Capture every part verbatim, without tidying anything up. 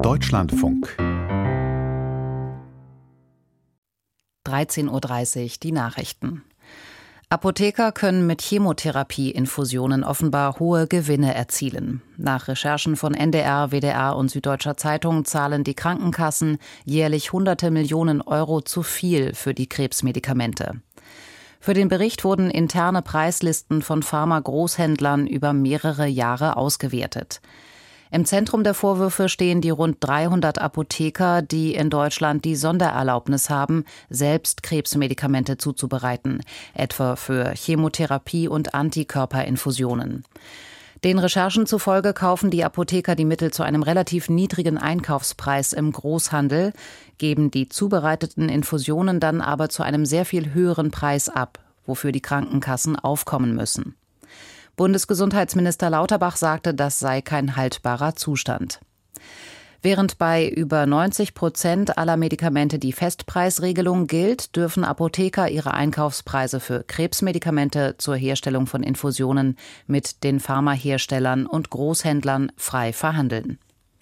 Deutschlandfunk. dreizehn Uhr dreißig, die Nachrichten. Apotheker können mit Chemotherapie-Infusionen offenbar hohe Gewinne erzielen. Nach Recherchen von N D R, W D R und Süddeutscher Zeitung zahlen die Krankenkassen jährlich hunderte Millionen Euro zu viel für die Krebsmedikamente. Für den Bericht wurden interne Preislisten von Pharma-Großhändlern über mehrere Jahre ausgewertet. Im Zentrum der Vorwürfe stehen die rund dreihundert Apotheker, die in Deutschland die Sondererlaubnis haben, selbst Krebsmedikamente zuzubereiten, etwa für Chemotherapie und Antikörperinfusionen. Den Recherchen zufolge kaufen die Apotheker die Mittel zu einem relativ niedrigen Einkaufspreis im Großhandel, geben die zubereiteten Infusionen dann aber zu einem sehr viel höheren Preis ab, wofür die Krankenkassen aufkommen müssen. Bundesgesundheitsminister Lauterbach sagte, das sei kein haltbarer Zustand. Während bei über neunzig Prozent aller Medikamente die Festpreisregelung gilt, dürfen Apotheker ihre Einkaufspreise für Krebsmedikamente zur Herstellung von Infusionen mit den Pharmaherstellern und Großhändlern frei verhandeln.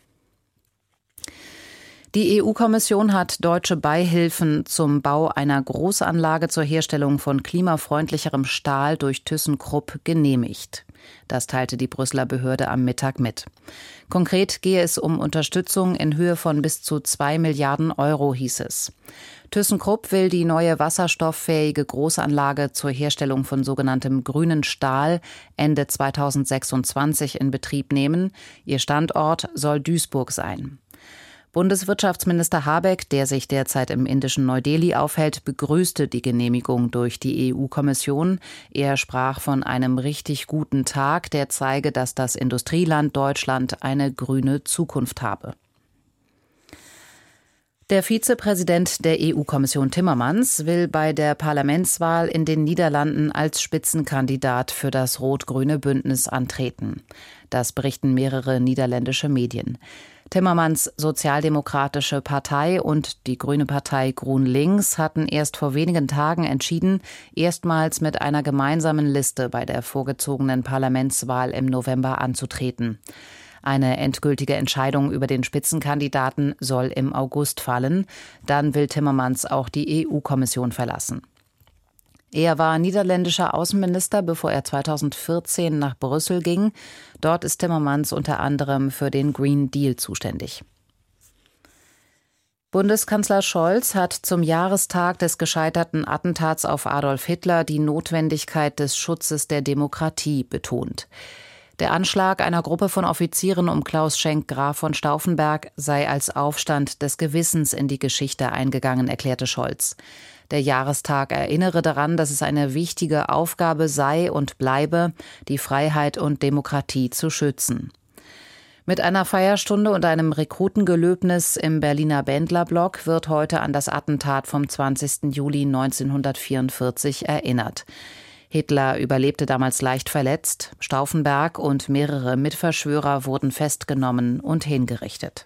Die E U-Kommission hat deutsche Beihilfen zum Bau einer Großanlage zur Herstellung von klimafreundlicherem Stahl durch ThyssenKrupp genehmigt. Das teilte die Brüsseler Behörde am Mittag mit. Konkret gehe es um Unterstützung in Höhe von bis zu zwei Milliarden Euro, hieß es. ThyssenKrupp will die neue wasserstofffähige Großanlage zur Herstellung von sogenanntem grünen Stahl Ende zweitausendsechsundzwanzig in Betrieb nehmen. Ihr Standort soll Duisburg sein. Bundeswirtschaftsminister Habeck, der sich derzeit im indischen Neu-Delhi aufhält, begrüßte die Genehmigung durch die E U-Kommission. Er sprach von einem richtig guten Tag, der zeige, dass das Industrieland Deutschland eine grüne Zukunft habe. Der Vizepräsident der E U-Kommission Timmermans will bei der Parlamentswahl in den Niederlanden als Spitzenkandidat für das rot-grüne Bündnis antreten. Das berichten mehrere niederländische Medien. Timmermans Sozialdemokratische Partei und die Grüne Partei GroenLinks hatten erst vor wenigen Tagen entschieden, erstmals mit einer gemeinsamen Liste bei der vorgezogenen Parlamentswahl im November anzutreten. Eine endgültige Entscheidung über den Spitzenkandidaten soll im August fallen. Dann will Timmermans auch die E U-Kommission verlassen. Er war niederländischer Außenminister, bevor er zweitausendvierzehn nach Brüssel ging. Dort ist Timmermans unter anderem für den Green Deal zuständig. Bundeskanzler Scholz hat zum Jahrestag des gescheiterten Attentats auf Adolf Hitler die Notwendigkeit des Schutzes der Demokratie betont. Der Anschlag einer Gruppe von Offizieren um Klaus Schenk Graf von Stauffenberg sei als Aufstand des Gewissens in die Geschichte eingegangen, erklärte Scholz. Der Jahrestag erinnere daran, dass es eine wichtige Aufgabe sei und bleibe, die Freiheit und Demokratie zu schützen. Mit einer Feierstunde und einem Rekrutengelöbnis im Berliner Bändlerblock wird heute an das Attentat vom zwanzigsten Juli neunzehnhundertvierundvierzig erinnert. Hitler überlebte damals leicht verletzt, Stauffenberg und mehrere Mitverschwörer wurden festgenommen und hingerichtet.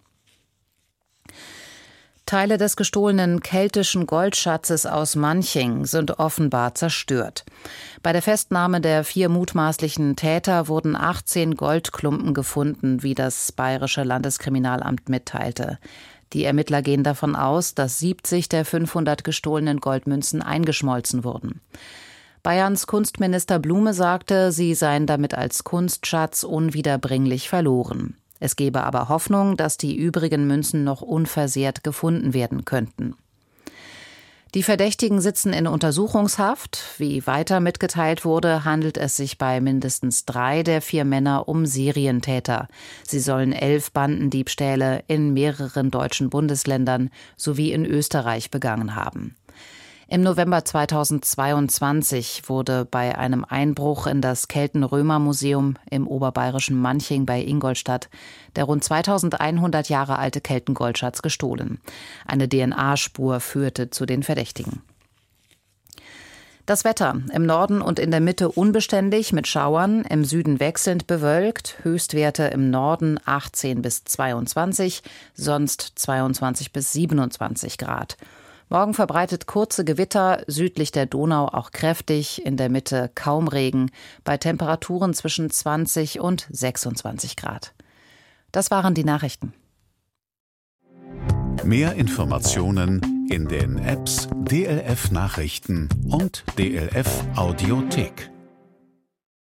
Teile des gestohlenen keltischen Goldschatzes aus Manching sind offenbar zerstört. Bei der Festnahme der vier mutmaßlichen Täter wurden achtzehn Goldklumpen gefunden, wie das Bayerische Landeskriminalamt mitteilte. Die Ermittler gehen davon aus, dass siebzig der fünfhundert gestohlenen Goldmünzen eingeschmolzen wurden. Bayerns Kunstminister Blume sagte, sie seien damit als Kunstschatz unwiederbringlich verloren. Es gebe aber Hoffnung, dass die übrigen Münzen noch unversehrt gefunden werden könnten. Die Verdächtigen sitzen in Untersuchungshaft. Wie weiter mitgeteilt wurde, handelt es sich bei mindestens drei der vier Männer um Serientäter. Sie sollen elf Bandendiebstähle in mehreren deutschen Bundesländern sowie in Österreich begangen haben. Im November zweitausendzweiundzwanzig wurde bei einem Einbruch in das Kelten-Römer-Museum im oberbayerischen Manching bei Ingolstadt der rund zweitausendeinhundert Jahre alte Keltengoldschatz gestohlen. Eine D N A-Spur führte zu den Verdächtigen. Das Wetter: Im Norden und in der Mitte unbeständig mit Schauern, im Süden wechselnd bewölkt, Höchstwerte im Norden achtzehn bis zweiundzwanzig, sonst zweiundzwanzig bis siebenundzwanzig Grad. Morgen verbreitet kurze Gewitter, südlich der Donau auch kräftig, in der Mitte kaum Regen, bei Temperaturen zwischen zwanzig und sechsundzwanzig Grad. Das waren die Nachrichten. Mehr Informationen in den Apps D L F Nachrichten und D L F Audiothek.